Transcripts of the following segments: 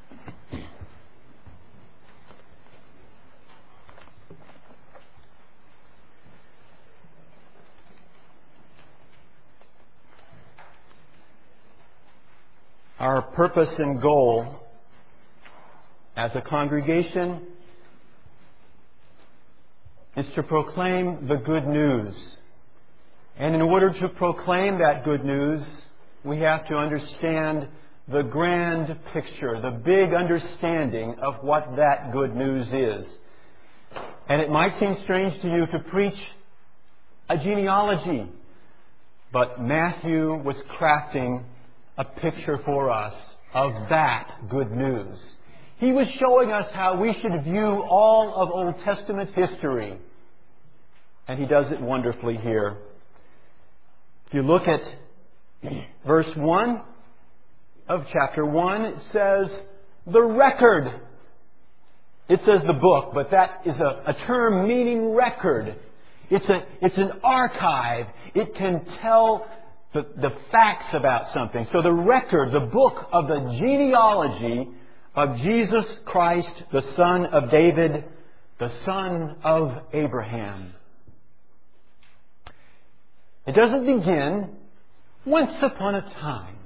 Our purpose and goal as a congregation is to proclaim the good news. And in order to proclaim that good news, we have to understand the grand picture, the big understanding of what that good news is. And it might seem strange to you to preach a genealogy, but Matthew was crafting a picture for us of that good news. He was showing us how we should view all of Old Testament history. And he does it wonderfully here. If you look at verse 1 of chapter 1, it says, the record. It says the book, but that is a term meaning record. It's an archive. It can tell the facts about something. So the record, the book of the genealogy of Jesus Christ, the son of David, the son of Abraham. It doesn't begin once upon a time.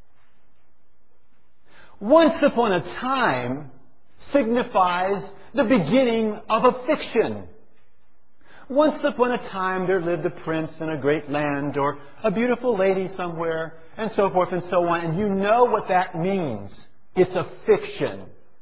Once upon a time signifies the beginning of a fiction. Once upon a time there lived a prince in a great land, or a beautiful lady somewhere, and so forth and so on. And you know what that means. It's a fiction.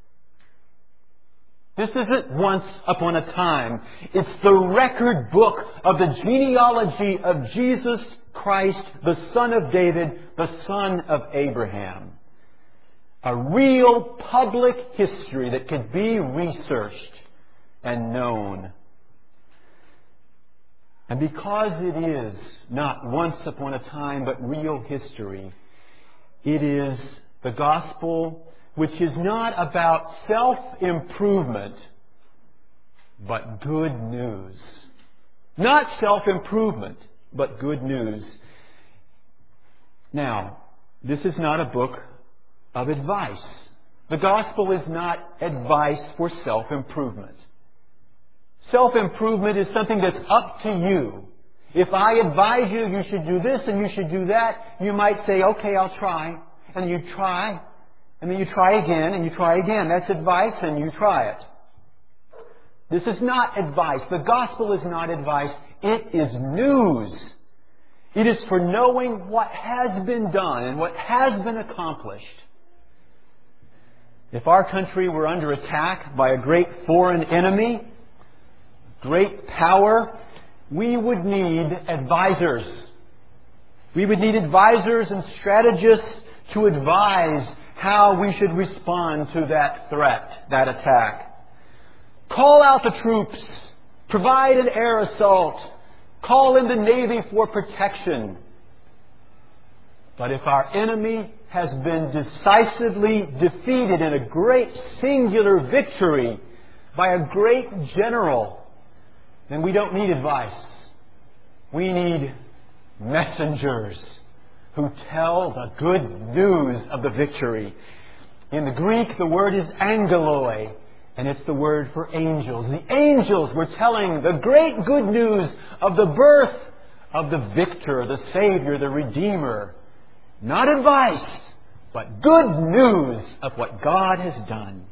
This isn't once upon a time. It's the record book of the genealogy of Jesus Christ, the son of David, the son of Abraham. A real public history that could be researched and known. And because it is not once upon a time, but real history, it is the gospel which is not about self-improvement, but good news. Not self-improvement, but good news. Now, this is not a book of advice. The gospel is not advice for self-improvement. Self-improvement is something that's up to you. If I advise you, you should do this and you should do that, you might say, okay, I'll try. And you try. And then you try again and you try again. That's advice and you try it. This is not advice. The gospel is not advice. It is news. It is for knowing what has been done and what has been accomplished. If our country were under attack by a great foreign enemy, great power, we would need advisors. We would need advisors and strategists to advise how we should respond to that threat, that attack. Call out the troops. Provide an air assault. Call in the Navy for protection. But if our enemy has been decisively defeated in a great singular victory by a great general, then we don't need advice. We need messengers who tell the good news of the victory. In the Greek, the word is angeloi, and it's the word for angels. The angels were telling the great good news of the birth of the victor, the Savior, the Redeemer. Not advice, but good news of what God has done.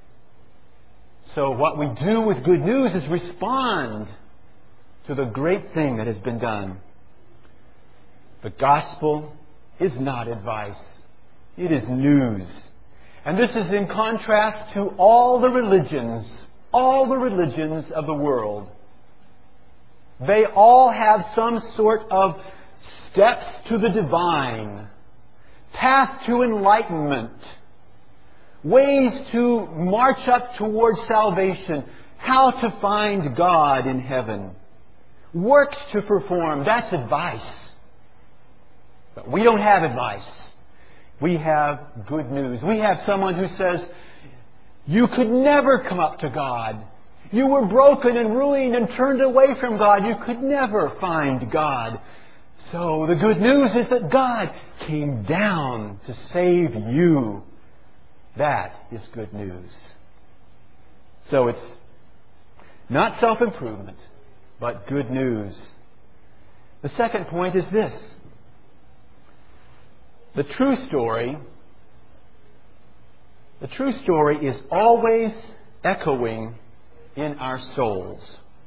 So what we do with good news is respond to the great thing that has been done. The gospel is not advice. It is news. And this is in contrast to all the religions of the world. They all have some sort of steps to the divine, path to enlightenment, ways to march up towards salvation, how to find God in heaven, works to perform. That's advice. But we don't have advice. We have good news. We have someone who says, you could never come up to God. You were broken and ruined and turned away from God. You could never find God. So the good news is that God came down to save you. That is good news. So it's not self-improvement, but good news. The second point is this. The true story is always echoing in our souls.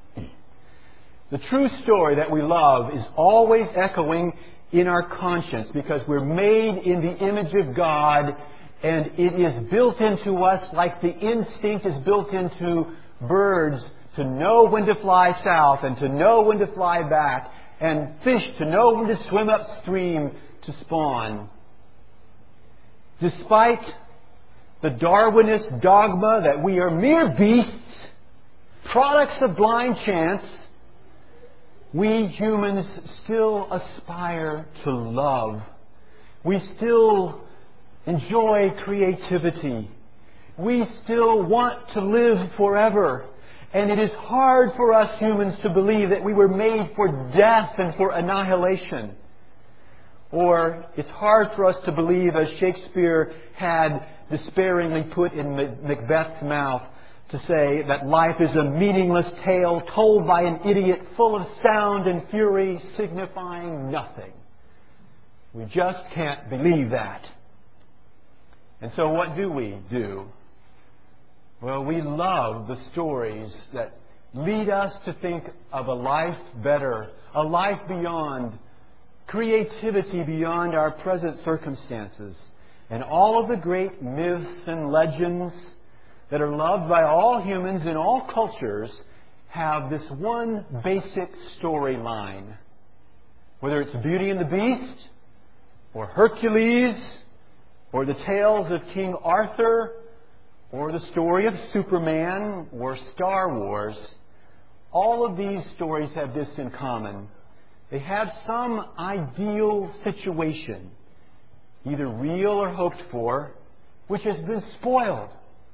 The true story that we love is always echoing in our conscience because we're made in the image of God, and it is built into us like the instinct is built into birds to know when to fly south and to know when to fly back, and fish to know when to swim upstream to spawn. Despite the Darwinist dogma that we are mere beasts, products of blind chance, we humans still aspire to love. We still enjoy creativity. We still want to live forever. And it is hard for us humans to believe that we were made for death and for annihilation. Or it's hard for us to believe, as Shakespeare had despairingly put in Macbeth's mouth, to say that life is a meaningless tale told by an idiot full of sound and fury signifying nothing. We just can't believe that. And so what do we do? Well, we love the stories that lead us to think of a life better, a life beyond, creativity beyond our present circumstances. And all of the great myths and legends that are loved by all humans in all cultures have this one basic storyline. Whether it's Beauty and the Beast, or Hercules, or the tales of King Arthur, or the story of Superman, or Star Wars, all of these stories have this in common. They have some ideal situation, either real or hoped for, which has been spoiled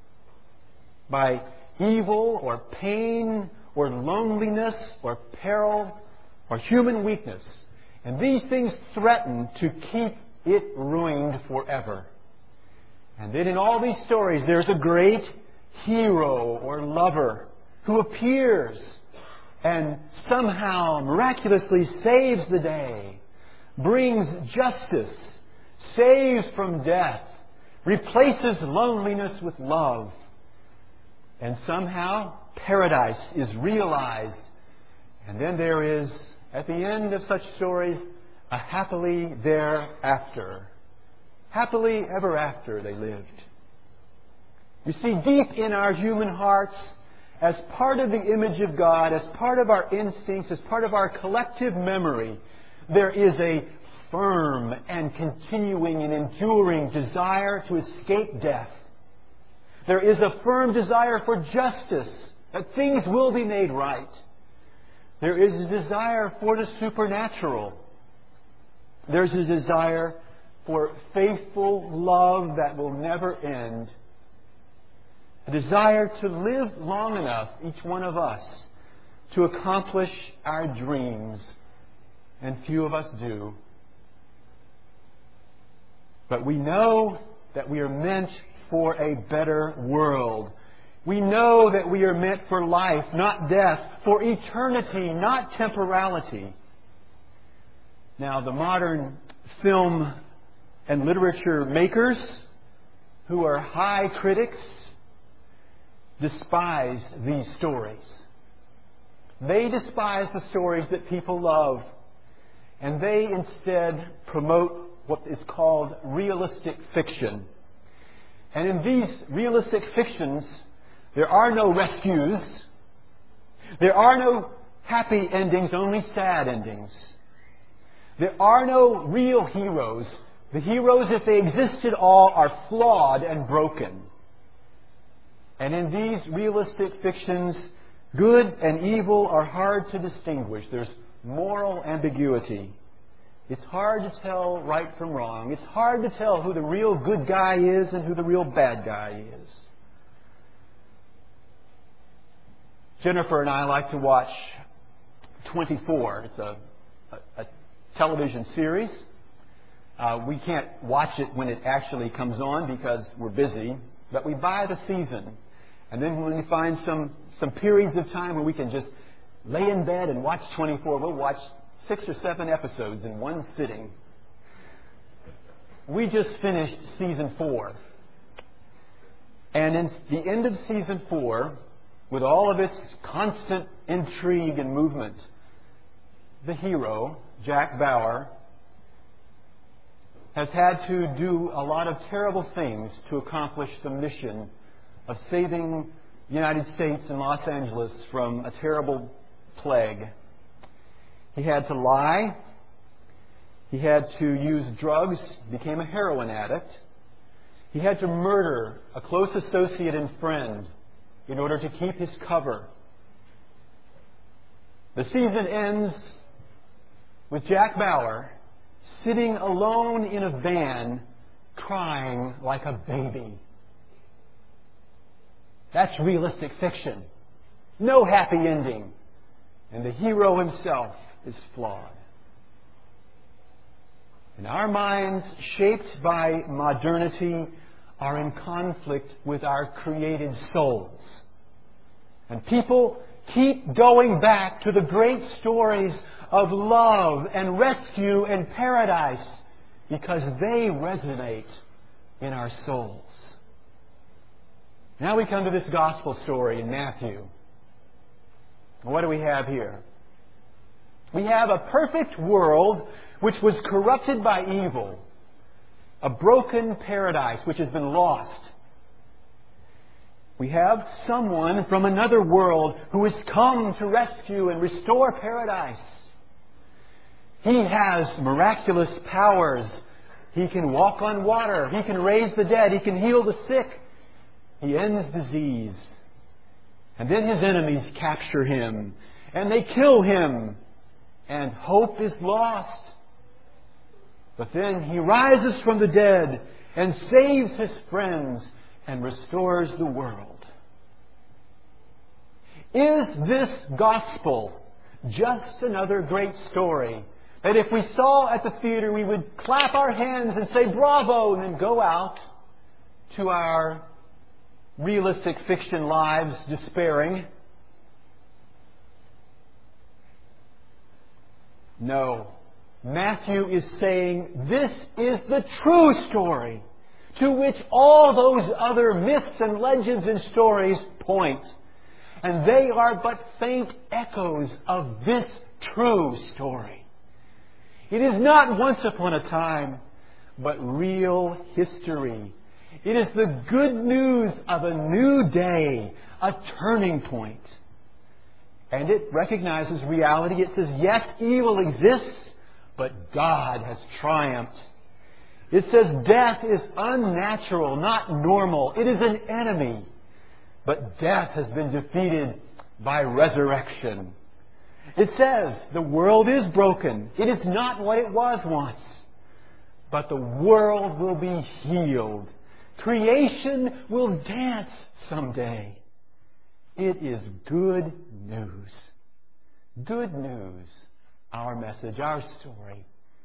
by evil or pain or loneliness or peril or human weakness. And these things threaten to keep it ruined forever. And then in all these stories, there's a great hero or lover who appears and somehow miraculously saves the day, brings justice, saves from death, replaces loneliness with love. And somehow paradise is realized. And then there is, at the end of such stories, a happily thereafter. Happily ever after they lived. You see, deep in our human hearts, as part of the image of God, as part of our instincts, as part of our collective memory, there is a firm and continuing and enduring desire to escape death. There is a firm desire for justice, that things will be made right. There is a desire for the supernatural. There's a desire for faithful love that will never end. A desire to live long enough, each one of us, to accomplish our dreams. And few of us do. But we know that we are meant for a better world. We know that we are meant for life, not death, for eternity, not temporality. Now, the modern film and literature makers, who are high critics, despise these stories. They despise the stories that people love, and they instead promote what is called realistic fiction. And in these realistic fictions, there are no rescues. There are no happy endings, only sad endings. There are no real heroes. The heroes, if they exist at all, are flawed and broken. And in these realistic fictions, good and evil are hard to distinguish. There's moral ambiguity. It's hard to tell right from wrong. It's hard to tell who the real good guy is and who the real bad guy is. Jennifer and I like to watch 24. It's a television series. We can't watch it when it actually comes on because we're busy. but we buy the season. And then when we find some periods of time where we can just lay in bed and watch 24, we'll watch 6 or 7 episodes in one sitting. We just finished season 4. And in the end of season 4, with all of its constant intrigue and movement, the hero, Jack Bauer, has had to do a lot of terrible things to accomplish the mission of saving the United States and Los Angeles from a terrible plague. He had to lie. He had to use drugs, became a heroin addict. He had to murder a close associate and friend in order to keep his cover. The season ends with Jack Bauer sitting alone in a van, crying like a baby. That's realistic fiction. No happy ending. And the hero himself is flawed. And our minds, shaped by modernity, are in conflict with our created souls. And people keep going back to the great stories of love and rescue and paradise because they resonate in our souls. Now we come to this gospel story in Matthew. What do we have here? We have a perfect world which was corrupted by evil. A broken paradise which has been lost. We have someone from another world who has come to rescue and restore paradise. He has miraculous powers. He can walk on water. He can raise the dead. He can heal the sick. He ends disease. And then his enemies capture him. And they kill him. And hope is lost. But then he rises from the dead and saves his friends and restores the world. Is this gospel just another great story that if we saw at the theater we would clap our hands and say bravo and then go out to our realistic fiction lives despairing? No. Matthew is saying this is the true story to which all those other myths and legends and stories point. And they are but faint echoes of this true story. It is not once upon a time, but real history. It is the good news of a new day, a turning point. And it recognizes reality. It says, yes, evil exists, but God has triumphed. It says death is unnatural, not normal. It is an enemy. But death has been defeated by resurrection. It says the world is broken. It is not what it was once. But the world will be healed. Creation will dance someday. It is good news. Good news. Our message, our story.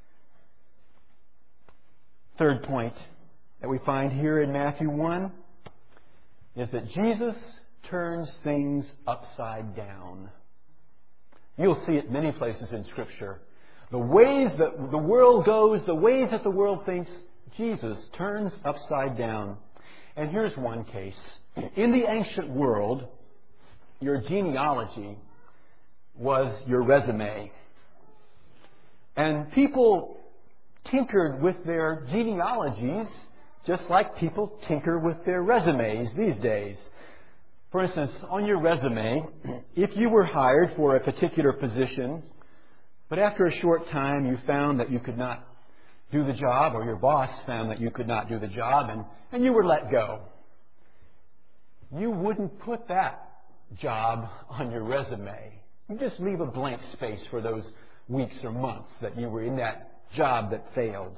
Third point that we find here in Matthew 1 is that Jesus turns things upside down. You'll see it many places in Scripture. The ways that the world goes, the ways that the world thinks, Jesus turns upside down. And here's one case. In the ancient world, your genealogy was your resume. And people tinkered with their genealogies just like people tinker with their resumes these days. For instance, on your resume, if you were hired for a particular position, but after a short time you found that you could not do the job, or your boss found that you could not do the job, and you were let go, you wouldn't put that job on your resume. You just leave a blank space for those weeks or months that you were in that job that failed.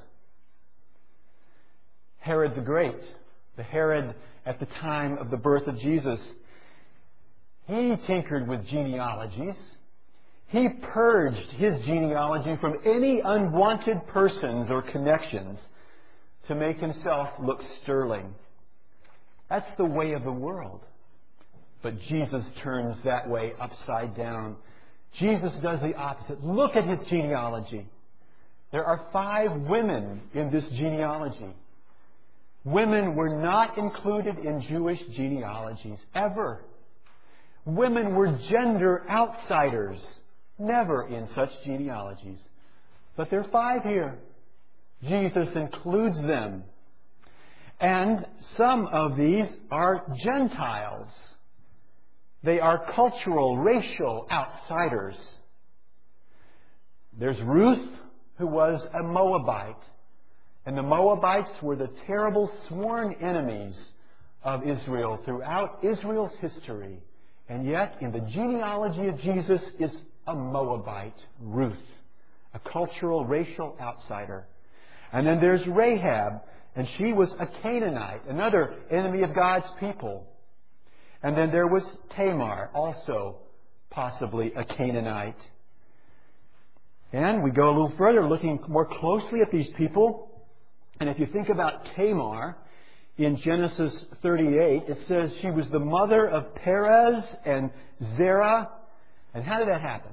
Herod the Great, the Herod at the time of the birth of Jesus, he tinkered with genealogies. He purged his genealogy from any unwanted persons or connections to make himself look sterling. That's the way of the world. But Jesus turns that way upside down. Jesus does the opposite. Look at his genealogy. There are 5 women in this genealogy. Women were not included in Jewish genealogies, ever. Women were gender outsiders, never in such genealogies. But there are 5 here. Jesus includes them. And some of these are Gentiles. They are cultural, racial outsiders. There's Ruth, who was a Moabite. And the Moabites were the terrible sworn enemies of Israel throughout Israel's history. And yet, in the genealogy of Jesus is a Moabite, Ruth, a cultural, racial outsider. And then there's Rahab, and she was a Canaanite, another enemy of God's people. And then there was Tamar, also possibly a Canaanite. And we go a little further, looking more closely at these people. And if you think about Tamar, in Genesis 38, it says she was the mother of Perez and Zerah. And how did that happen?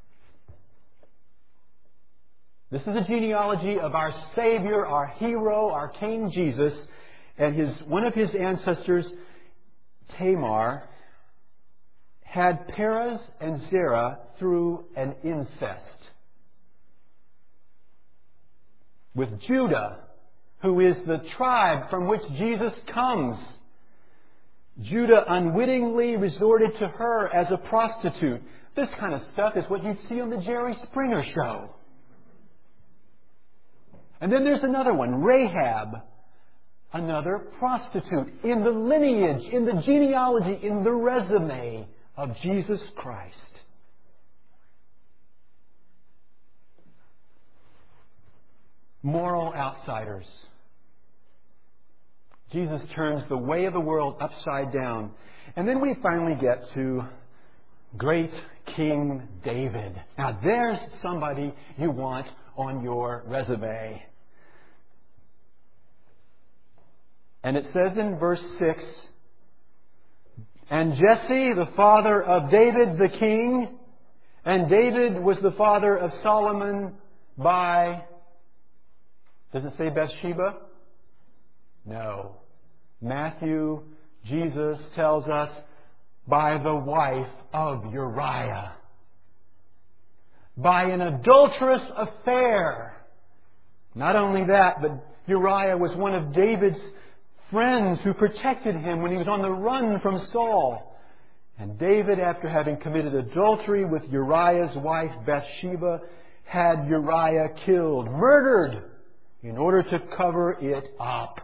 This is a genealogy of our Savior, our hero, our King Jesus. And one of his ancestors, Tamar, had Perez and Zerah through an incest with Judah, who is the tribe from which Jesus comes. Judah unwittingly resorted to her as a prostitute. This kind of stuff is what you'd see on the Jerry Springer show. And then there's another one, Rahab, another prostitute, in the lineage, in the genealogy, in the resume of Jesus Christ. Moral outsiders. Jesus turns the way of the world upside down. And then we finally get to great King David. Now there's somebody you want on your resume. And it says in verse 6, and Jesse, the father of David the king, and David was the father of Solomon by, does it say Bathsheba? No. Matthew, Jesus tells us, by the wife of Uriah. By an adulterous affair. Not only that, but Uriah was one of David's friends who protected him when he was on the run from Saul. And David, after having committed adultery with Uriah's wife Bathsheba, had Uriah killed, murdered, in order to cover it up.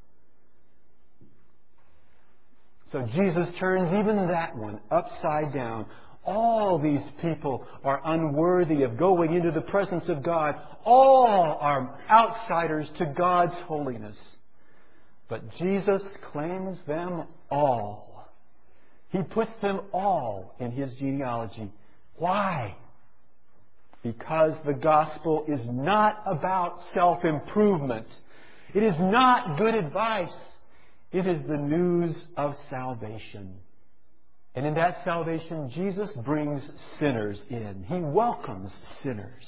So Jesus turns even that one upside down. All these people are unworthy of going into the presence of God. All are outsiders to God's holiness. But Jesus claims them all. He puts them all in His genealogy. Why? Because the gospel is not about self-improvement. It is not good advice. It is the news of salvation. And in that salvation, Jesus brings sinners in. He welcomes sinners.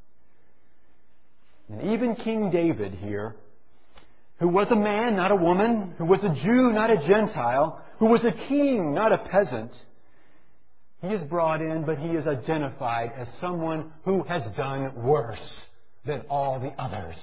And even King David here, who was a man, not a woman, who was a Jew, not a Gentile, who was a king, not a peasant, he is brought in, but he is identified as someone who has done worse than all the others.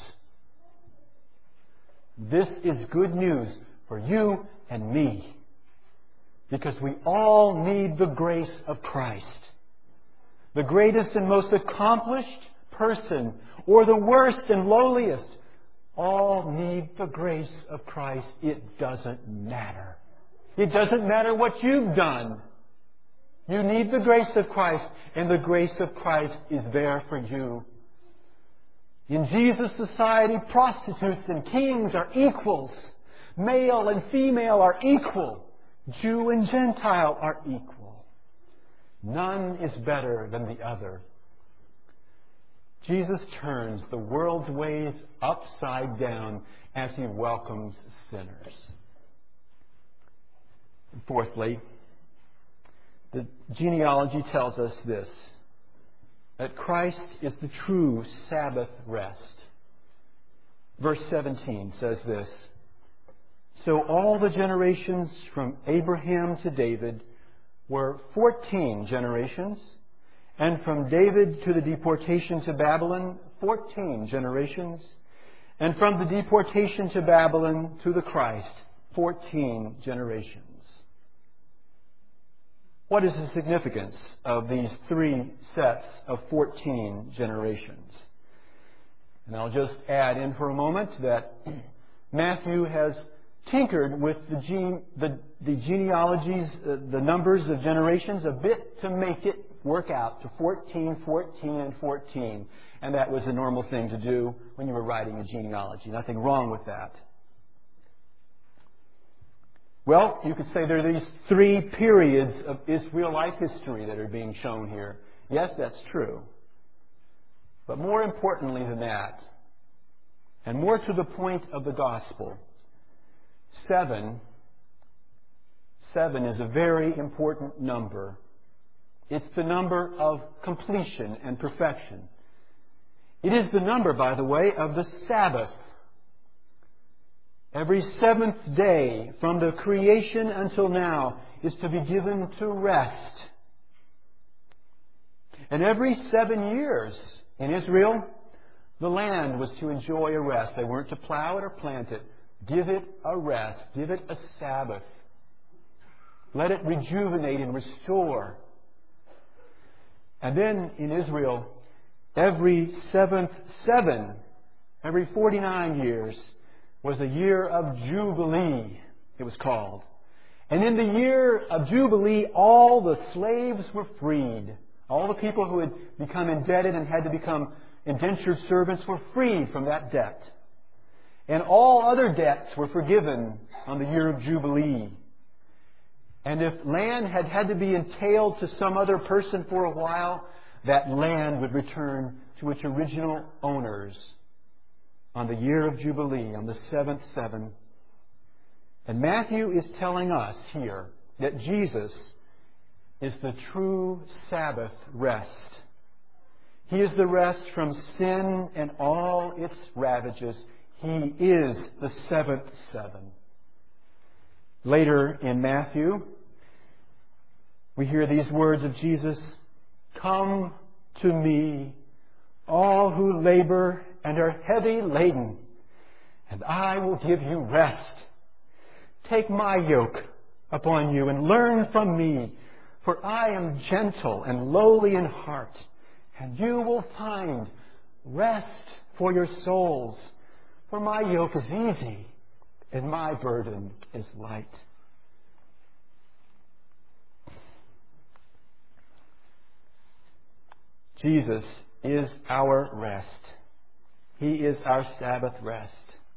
This is good news for you and me, because we all need the grace of Christ. The greatest and most accomplished person, or the worst and lowliest, all need the grace of Christ. It doesn't matter. It doesn't matter what you've done. You need the grace of Christ, and the grace of Christ is there for you. In Jesus' society, prostitutes and kings are equals. Male and female are equal. Jew and Gentile are equal. None is better than the other. Jesus turns the world's ways upside down as He welcomes sinners. Fourthly, the genealogy tells us this, that Christ is the true Sabbath rest. Verse 17 says this, "So all the generations from Abraham to David were 14 generations, and from David to the deportation to Babylon, 14 generations, and from the deportation to Babylon to the Christ, 14 generations." What is the significance of these three sets of 14 generations? And I'll just add in for a moment that Matthew has tinkered with the genealogies, the numbers of generations a bit to make it work out to 14, 14, and 14. And that was a normal thing to do when you were writing a genealogy. Nothing wrong with that. Well, you could say there are these three periods of Israelite history that are being shown here. Yes, that's true. But more importantly than that, and more to the point of the gospel, seven is a very important number. It's the number of completion and perfection. It is the number, by the way, of the Sabbath. Every seventh day from the creation until now is to be given to rest. And every 7 years in Israel, the land was to enjoy a rest. They weren't to plow it or plant it. Give it a rest. Give it a Sabbath. Let it rejuvenate and restore. And then in Israel, every seventh seven, every 49 years, was a year of Jubilee, it was called. And in the year of Jubilee, all the slaves were freed. All the people who had become indebted and had to become indentured servants were freed from that debt. And all other debts were forgiven on the year of Jubilee. And if land had to be entailed to some other person for a while, that land would return to its original owners on the year of Jubilee, on the seventh seven. And Matthew is telling us here that Jesus is the true Sabbath rest. He is the rest from sin and all its ravages. He is the seventh seven. Later in Matthew, we hear these words of Jesus, "Come to me, all who labor and are heavy laden, and I will give you rest. Take my yoke upon you and learn from me, for I am gentle and lowly in heart, and you will find rest for your souls. For my yoke is easy and my burden is light." Jesus is our rest. He is our Sabbath rest.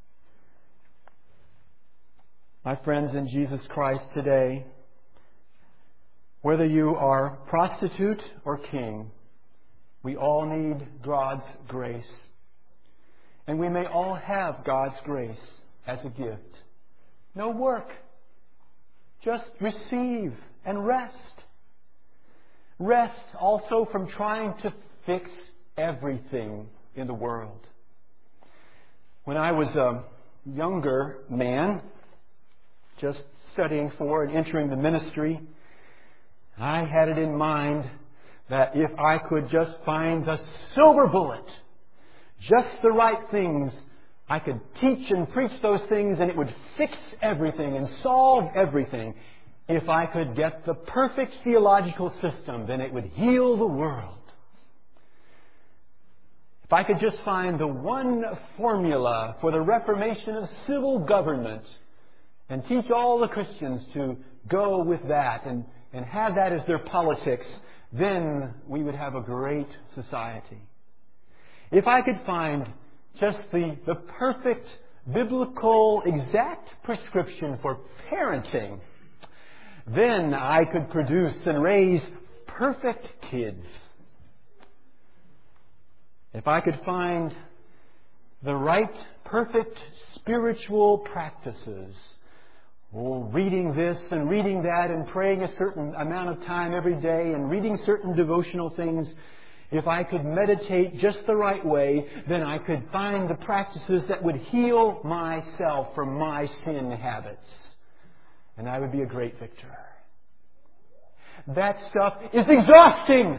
My friends in Jesus Christ today, whether you are prostitute or king, we all need God's grace. And we may all have God's grace as a gift. No work. Just receive and rest. Rest also from trying to fix everything in the world. When I was a younger man, just studying for and entering the ministry, I had it in mind that if I could just find the silver bullet, just the right things, I could teach and preach those things and it would fix everything and solve everything. If I could get the perfect theological system, then it would heal the world. If I could just find the one formula for the reformation of civil government and teach all the Christians to go with that and have that as their politics, then we would have a great society. If I could find just the perfect biblical exact prescription for parenting, then I could produce and raise perfect kids. If I could find the right, perfect spiritual practices, reading this and reading that and praying a certain amount of time every day and reading certain devotional things, if I could meditate just the right way, then I could find the practices that would heal myself from my sin habits. And I would be a great victor. That stuff is exhausting.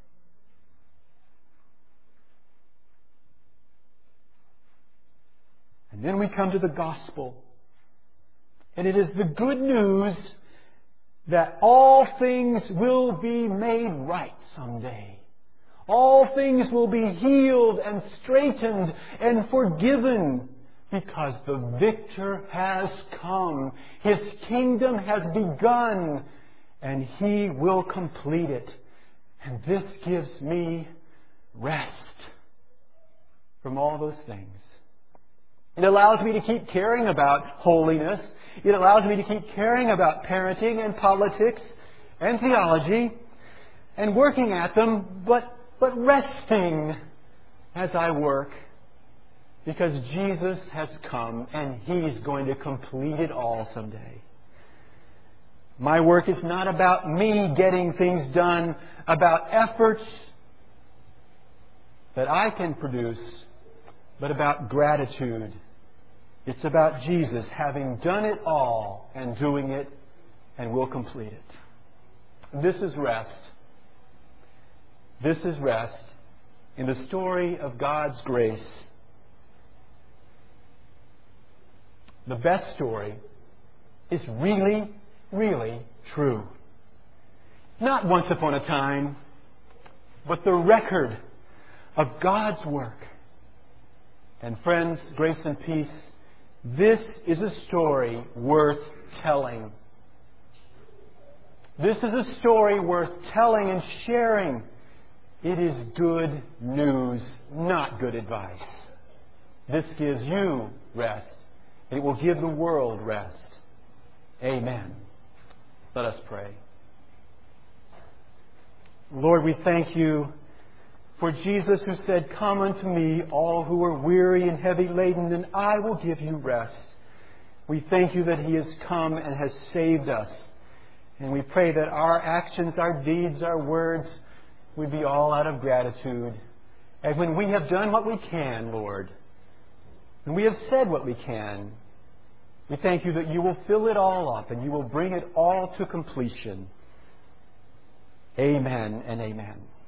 And then we come to the gospel. And it is the good news that all things will be made right someday. All things will be healed and straightened and forgiven because the victor has come. His kingdom has begun and He will complete it. And this gives me rest from all those things. It allows me to keep caring about holiness. It allows me to keep caring about parenting and politics and theology and working at them, but resting as I work because Jesus has come and He's going to complete it all someday. My work is not about me getting things done, about efforts that I can produce, but about gratitude. It's about Jesus having done it all and doing it and will complete it. This is rest. This is rest in the story of God's grace. The best story is really, really true. Not once upon a time, but the record of God's work. And friends, grace and peace, this is a story worth telling. This is a story worth telling and sharing. It is good news, not good advice. This gives you rest. It will give the world rest. Amen. Let us pray. Lord, we thank You for Jesus who said, "Come unto me, all who are weary and heavy laden, and I will give you rest." We thank You that He has come and has saved us. And we pray that our actions, our deeds, our words would be all out of gratitude. And when we have done what we can, Lord, and we have said what we can, we thank You that You will fill it all up and You will bring it all to completion. Amen and amen.